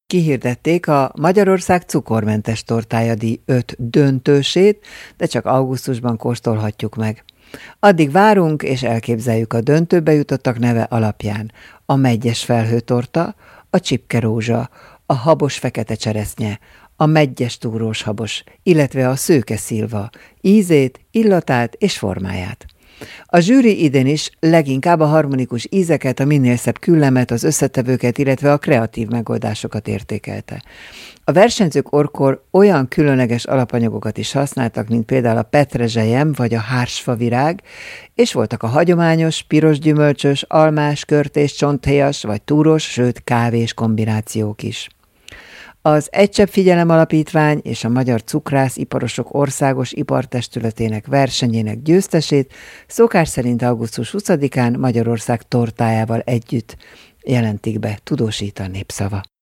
Kihirdették a Magyarország cukormentes tortája díj 5 döntősét, de csak augusztusban kóstolhatjuk meg. Addig várunk és elképzeljük a döntőbe jutottak neve alapján: a meggyes felhőtorta, a csipkerózsa, a habos fekete cseresznye, a meggyes túrós habos, illetve a szőke szilva, ízét, illatát és formáját. A zsűri idén is leginkább a harmonikus ízeket, a minél szebb küllemet, az összetevőket, illetve a kreatív megoldásokat értékelte. A versenyzők orkor olyan különleges alapanyagokat is használtak, mint például a petrezselyem vagy a hársfavirág, és voltak a hagyományos, piros gyümölcsös, almás, körtés, csonthéjas vagy túros, sőt kávés kombinációk is. Az Egy Csepp Figyelem Alapítvány és a Magyar Cukrász-iparosok Országos Ipartestületének versenyének győztesét szokás szerint augusztus 20-án Magyarország tortájával együtt jelentik be, tudósít a Népszava.